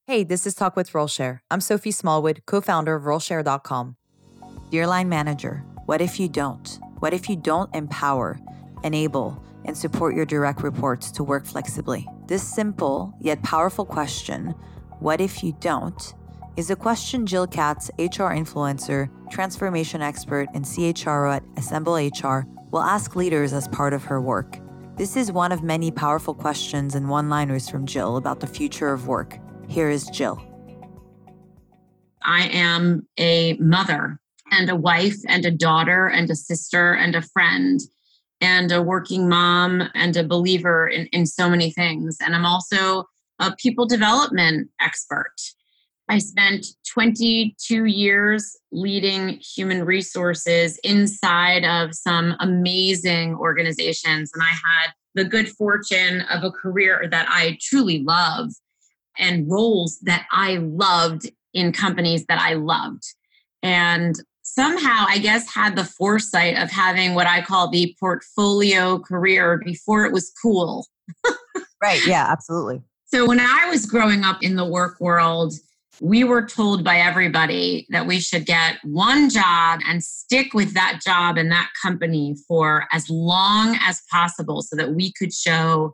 Hey, this is Talk with Rollshare. I'm Sophie Smallwood, co-founder of Rollshare.com. Dear line manager, what if you don't? What if you don't empower, enable, and support your direct reports to work flexibly? This simple yet powerful question, what if you don't, is a question Jill Katz, HR influencer, transformation expert, and CHRO at Assemble HR, will ask leaders as part of her work. This is one of many powerful questions and one-liners from Jill about the future of work. Here is Jill. I am a mother and a wife and a daughter and a sister and a friend and a working mom and a believer in so many things. And I'm also a people development expert. I spent 22 years leading human resources inside of some amazing organizations. And I had the good fortune of a career that I truly love and roles that I loved in companies that I loved. And somehow, I guess, had the foresight of having what I call the portfolio career before it was cool. Right. Yeah, absolutely. So when I was growing up in the work world, we were told by everybody that we should get one job and stick with that job and that company for as long as possible so that we could show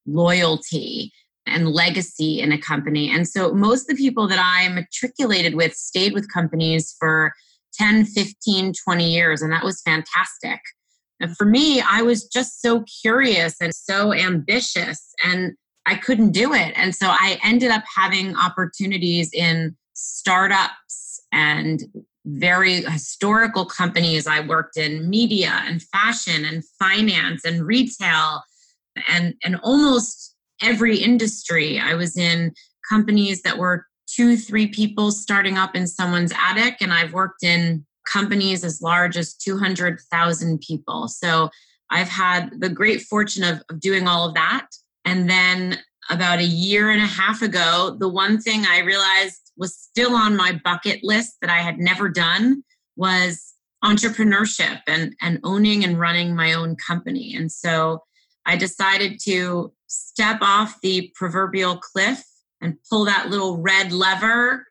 loyalty and legacy in a company. And so most of the people that I matriculated with stayed with companies for 10, 15, 20 years. And that was fantastic. And for me, I was just so curious and so ambitious, and I couldn't do it. And so I ended up having opportunities in startups and very historical companies. I worked in media and fashion and finance and retail and almost every industry. I was in companies that were 2-3 people starting up in someone's attic, and I've worked in companies as large as 200,000 people. So I've had the great fortune of doing all of that. And then about a year and a half ago, the one thing I realized was still on my bucket list that I had never done was entrepreneurship and owning and running my own company. And so I decided to step off the proverbial cliff and pull that little red lever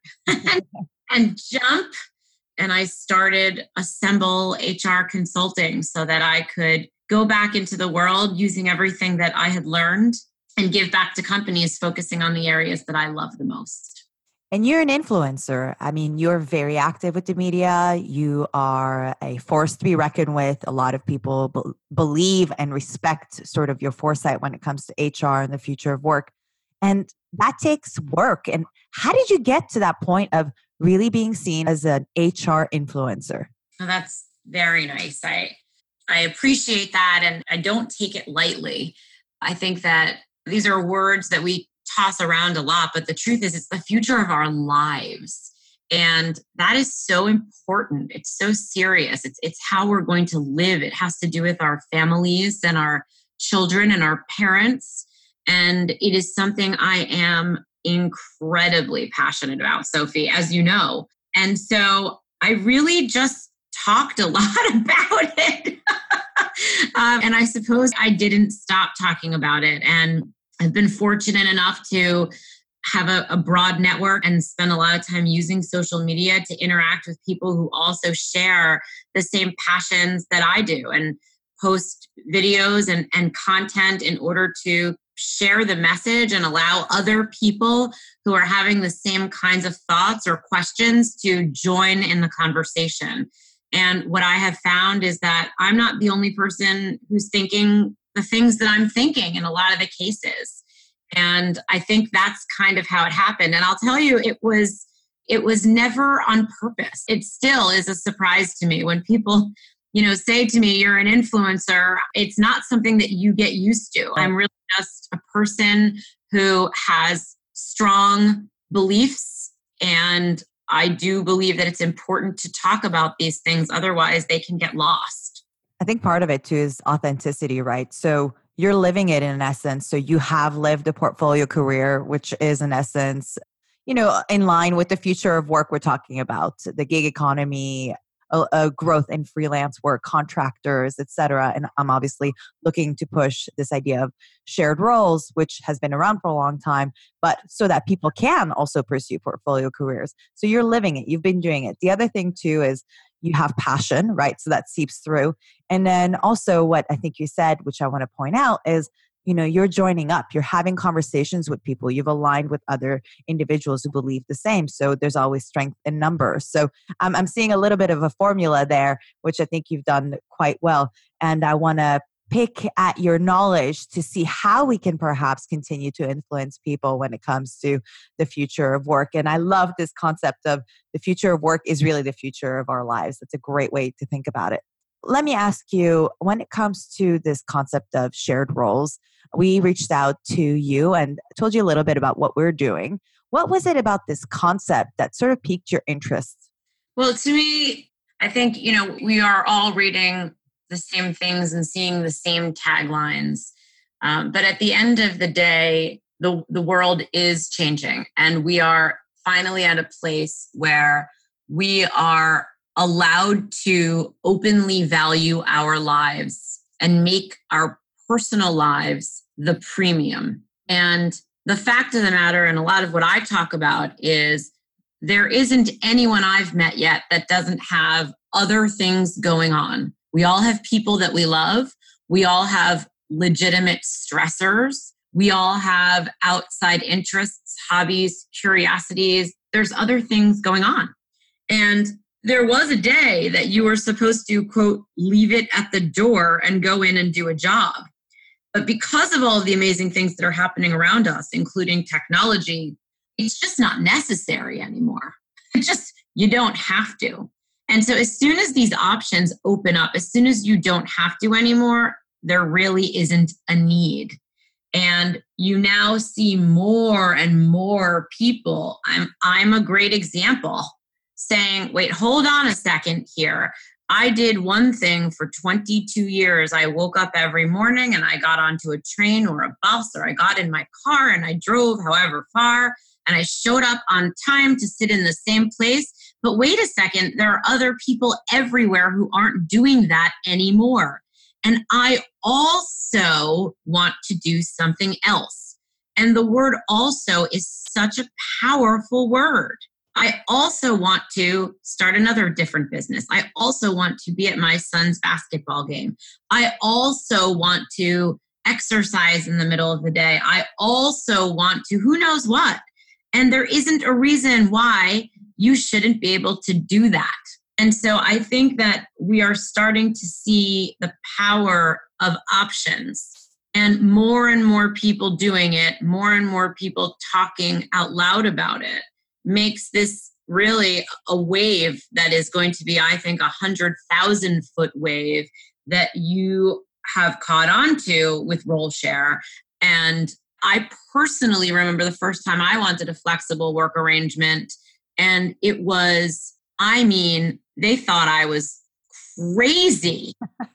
and jump. And I started Assemble HR Consulting so that I could go back into the world using everything that I had learned and give back to companies focusing on the areas that I love the most. And you're an influencer. I mean, you're very active with the media. You are a force to be reckoned with. A lot of people believe and respect sort of your foresight when it comes to HR and the future of work. And that takes work. And how did you get to that point of really being seen as an HR influencer? Well, that's very nice. I appreciate that. And I don't take it lightly. I think that these are words that we toss around a lot, but the truth is it's the future of our lives. And that is so important. It's so serious. It's how we're going to live. It has to do with our families and our children and our parents. And it is something I am incredibly passionate about, Sophie, as you know. And so I really just talked a lot about it. And I suppose I didn't stop talking about it. And I've been fortunate enough to have a broad network and spend a lot of time using social media to interact with people who also share the same passions that I do and post videos and content in order to share the message and allow other people who are having the same kinds of thoughts or questions to join in the conversation. And what I have found is that I'm not the only person who's thinking the things that I'm thinking in a lot of the cases. And I think that's kind of how it happened. And I'll tell you, it was never on purpose. It still is a surprise to me when people, say to me, you're an influencer. It's not something that you get used to. I'm really just a person who has strong beliefs, and I do believe that it's important to talk about these things. Otherwise, they can get lost. I think part of it too is authenticity, right? So you're living it in essence. So you have lived a portfolio career, which is in essence, in line with the future of work we're talking about, the gig economy, a growth in freelance work, contractors, et cetera. And I'm obviously looking to push this idea of shared roles, which has been around for a long time, but so that people can also pursue portfolio careers. So you're living it. You've been doing it. The other thing too is you have passion, right? So that seeps through. And then also what I think you said, which I want to point out is, you're joining up, you're having conversations with people, you've aligned with other individuals who believe the same. So there's always strength in numbers. So I'm seeing a little bit of a formula there, which I think you've done quite well. And I want to pick at your knowledge to see how we can perhaps continue to influence people when it comes to the future of work. And I love this concept of the future of work is really the future of our lives. That's a great way to think about it. Let me ask you, when it comes to this concept of shared roles, we reached out to you and told you a little bit about what we're doing. What was it about this concept that sort of piqued your interest? Well, to me, I think, we are all reading the same things and seeing the same taglines. But at the end of the day, the world is changing. And we are finally at a place where we are allowed to openly value our lives and make our personal lives the premium. And the fact of the matter, and a lot of what I talk about, is there isn't anyone I've met yet that doesn't have other things going on. We all have people that we love. We all have legitimate stressors. We all have outside interests, hobbies, curiosities. There's other things going on. And there was a day that you were supposed to, quote, leave it at the door and go in and do a job. But because of all of the amazing things that are happening around us, including technology, it's just not necessary anymore. You don't have to. And so as soon as these options open up, as soon as you don't have to anymore, there really isn't a need. And you now see more and more people. I'm a great example, saying, wait, hold on a second here. I did one thing for 22 years. I woke up every morning and I got onto a train or a bus, or I got in my car and I drove however far, and I showed up on time to sit in the same place. But wait a second, there are other people everywhere who aren't doing that anymore. And I also want to do something else. And the word also is such a powerful word. I also want to start another different business. I also want to be at my son's basketball game. I also want to exercise in the middle of the day. I also want to, who knows what. And there isn't a reason why you shouldn't be able to do that. And so I think that we are starting to see the power of options, and more people doing it, more and more people talking out loud about it, makes this really a wave that is going to be, I think, 100,000-foot wave that you have caught on to with role share. And I personally remember the first time I wanted a flexible work arrangement, and it was, they thought I was crazy.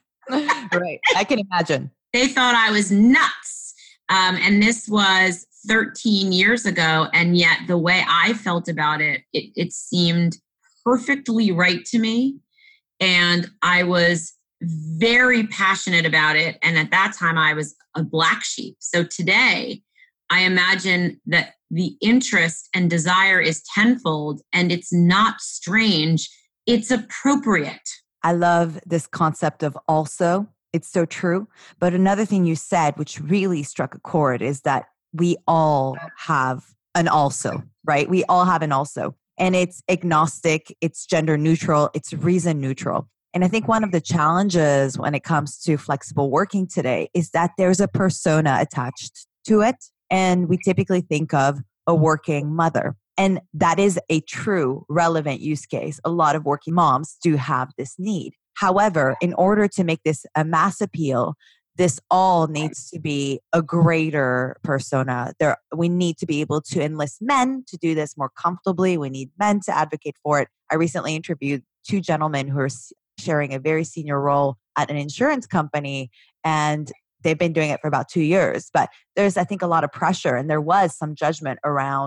Right. I can imagine. They thought I was nuts. And this was 13 years ago. And yet the way I felt about it, it seemed perfectly right to me. And I was very passionate about it. And at that time, I was a black sheep. So today, I imagine that the interest and desire is tenfold, and it's not strange. It's appropriate. I love this concept of also. It's so true. But another thing you said, which really struck a chord, is that we all have an also, right? We all have an also. And it's agnostic, it's gender neutral, it's reason neutral. And I think one of the challenges when it comes to flexible working today is that there's a persona attached to it. And we typically think of a working mother. And that is a true relevant use case. A lot of working moms do have this need. However, in order to make this a mass appeal, this all needs to be a greater persona. We need to be able to enlist men to do this more comfortably. We need men to advocate for it. I recently interviewed two gentlemen who are sharing a very senior role at an insurance company, and they've been doing it for about 2 years. But there's, I think, a lot of pressure, and there was some judgment around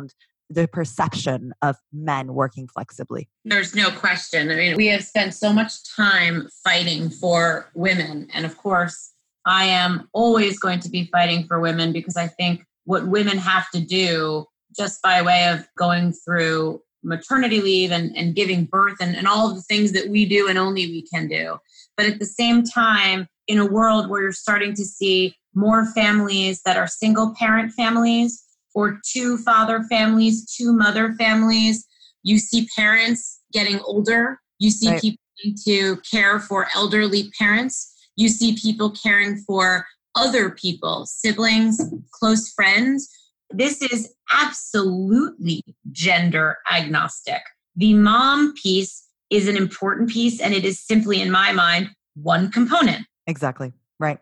the perception of men working flexibly? There's no question. I mean, we have spent so much time fighting for women. And of course, I am always going to be fighting for women because I think what women have to do just by way of going through maternity leave and giving birth and all of the things that we do and only we can do. But at the same time, in a world where you're starting to see more families that are single parent families or two father families, two mother families, you see parents getting older. You see people need to care for elderly parents. You see people caring for other people, siblings, close friends. This is absolutely gender agnostic. The mom piece is an important piece, and it is simply, in my mind, one component. Exactly. Right.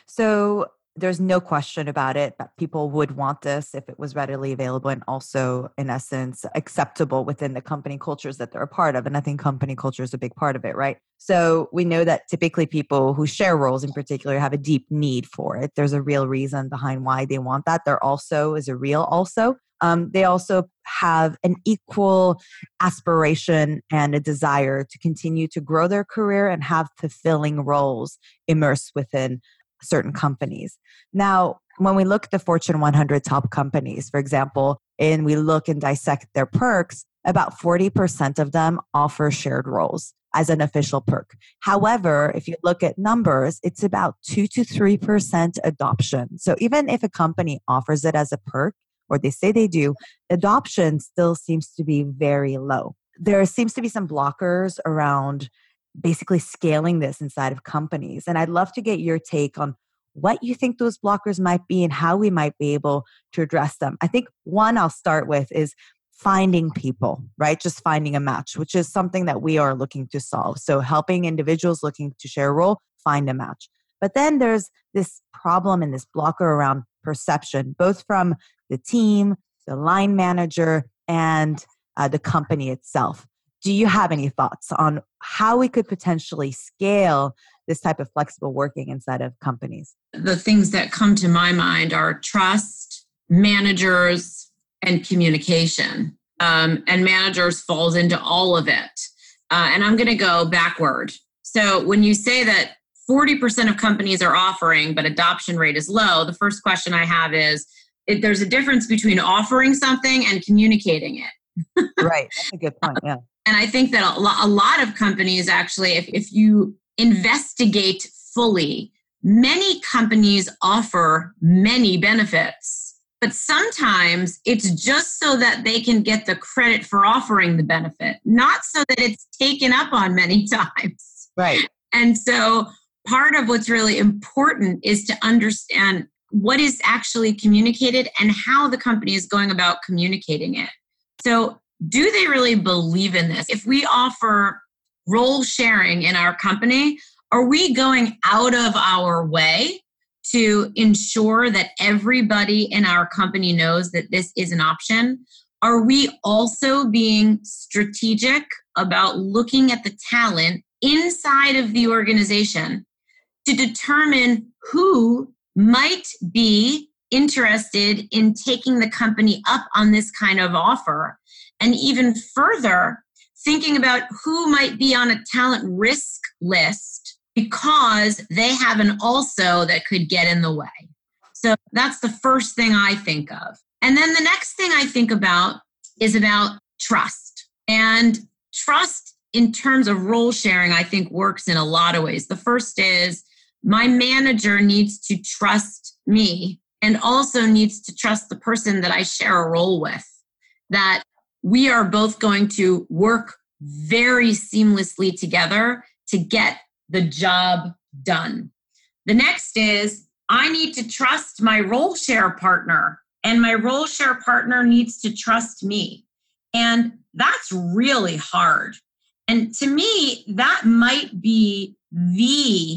So there's no question about it that people would want this if it was readily available and also, in essence, acceptable within the company cultures that they're a part of. And I think company culture is a big part of it, right? So we know that typically people who share roles in particular have a deep need for it. There's a real reason behind why they want that. There also is a real also. They also have an equal aspiration and a desire to continue to grow their career and have fulfilling roles immersed within certain companies. Now, when we look at the Fortune 100 top companies, for example, and we look and dissect their perks, about 40% of them offer shared roles as an official perk. However, if you look at numbers, it's about 2 to 3% adoption. So even if a company offers it as a perk, or they say they do, adoption still seems to be very low. There seems to be some blockers around basically scaling this inside of companies. And I'd love to get your take on what you think those blockers might be and how we might be able to address them. I think one I'll start with is finding people, right? Just finding a match, which is something that we are looking to solve. So helping individuals looking to share a role, find a match. But then there's this problem and this blocker around perception, both from the team, the line manager, and the company itself. Do you have any thoughts on how we could potentially scale this type of flexible working inside of companies? The things that come to my mind are trust, managers, and communication. And managers falls into all of it. And I'm going to go backward. So when you say that 40% of companies are offering, but adoption rate is low, the first question I have is, if there's a difference between offering something and communicating it. Right. That's a good point. Yeah. And I think that a lot of companies actually, if you investigate fully, many companies offer many benefits, but sometimes it's just so that they can get the credit for offering the benefit, not so that it's taken up on many times. Right. And so part of what's really important is to understand what is actually communicated and how the company is going about communicating it. So do they really believe in this? If we offer role sharing in our company, are we going out of our way to ensure that everybody in our company knows that this is an option? Are we also being strategic about looking at the talent inside of the organization to determine who might be interested in taking the company up on this kind of offer? And even further, thinking about who might be on a talent risk list because they have an also that could get in the way. So that's the first thing I think of. And then the next thing I think about is about trust. And trust in terms of role sharing, I think works in a lot of ways. The first is my manager needs to trust me and also needs to trust the person that I share a role with, that we are both going to work very seamlessly together to get the job done. The next is I need to trust my role share partner, and my role share partner needs to trust me. And that's really hard. And to me, that might be the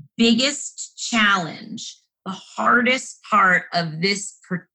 biggest challenge, the hardest part of this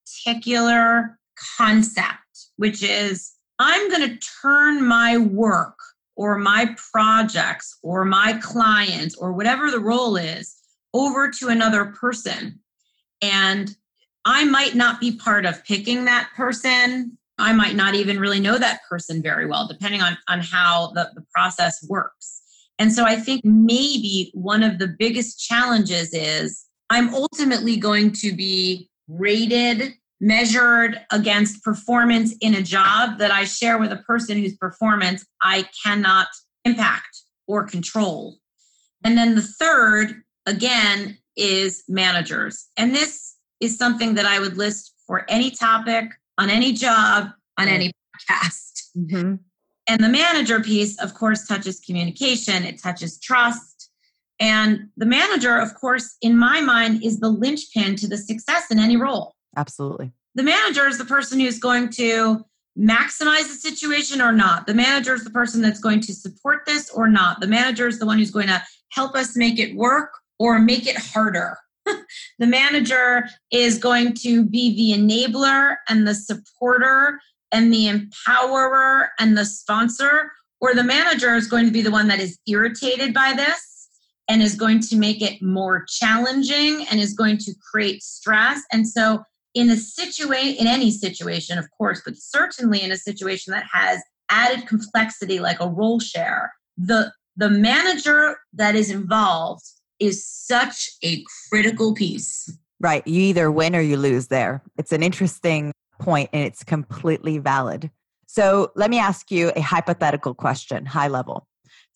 particular concept, which is I'm going to turn my work or my projects or my clients or whatever the role is over to another person. And I might not be part of picking that person. I might not even really know that person very well, depending on how the process works. And so I think maybe one of the biggest challenges is I'm ultimately going to be rated, measured against performance in a job that I share with a person whose performance I cannot impact or control. And then the third, again, is managers. And this is something that I would list for any topic, on any job, on any podcast. Mm-hmm. And the manager piece, of course, touches communication. It touches trust. And the manager, of course, in my mind, is the linchpin to the success in any role. Absolutely. The manager is the person who's going to maximize the situation or not. The manager is the person that's going to support this or not. The manager is the one who's going to help us make it work or make it harder. The manager is going to be the enabler and the supporter and the empowerer and the sponsor, or the manager is going to be the one that is irritated by this and is going to make it more challenging and is going to create stress. And so in any situation, of course, but certainly in a situation that has added complexity like a role share, the manager that is involved is such a critical piece. Right. You either win or you lose there. It's an interesting point and it's completely valid. So let me ask you a hypothetical question, high level.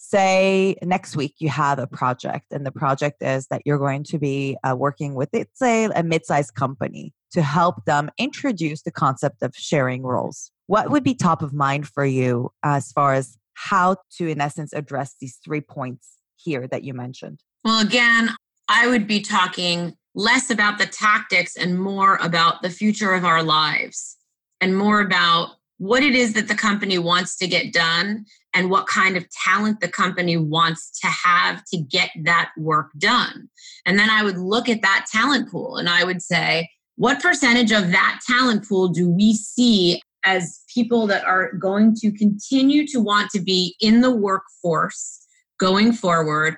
Say next week you have a project and the project is that you're going to be working with, let's say, a mid-sized company to help them introduce the concept of sharing roles. What would be top of mind for you as far as how to, in essence, address these 3 points here that you mentioned? Well, again, I would be talking less about the tactics and more about the future of our lives and more about what it is that the company wants to get done and what kind of talent the company wants to have to get that work done. And then I would look at that talent pool and I would say, what percentage of that talent pool do we see as people that are going to continue to want to be in the workforce going forward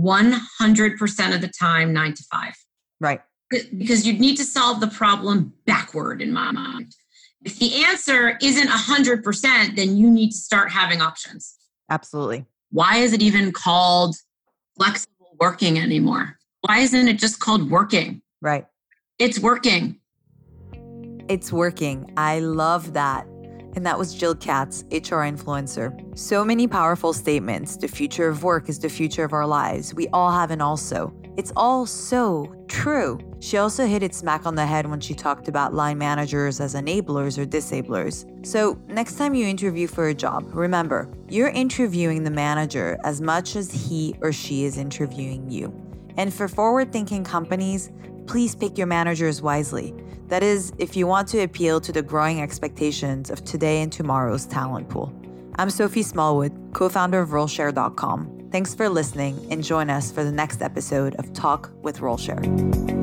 100% of the time, 9 to 5? Right. Because you'd need to solve the problem backward in my mind. If the answer isn't 100%, then you need to start having options. Absolutely. Why is it even called flexible working anymore? Why isn't it just called working? Right. It's working. It's working. I love that. And that was Jill Katz, HR influencer. So many powerful statements. The future of work is the future of our lives. We all have an also. It's all so true. She also hit it smack on the head when she talked about line managers as enablers or disablers. So next time you interview for a job, remember, you're interviewing the manager as much as he or she is interviewing you. And for forward-thinking companies, please pick your managers wisely. That is, if you want to appeal to the growing expectations of today and tomorrow's talent pool. I'm Sophie Smallwood, co-founder of RoleShare.com. Thanks for listening and join us for the next episode of Talk with RoleShare.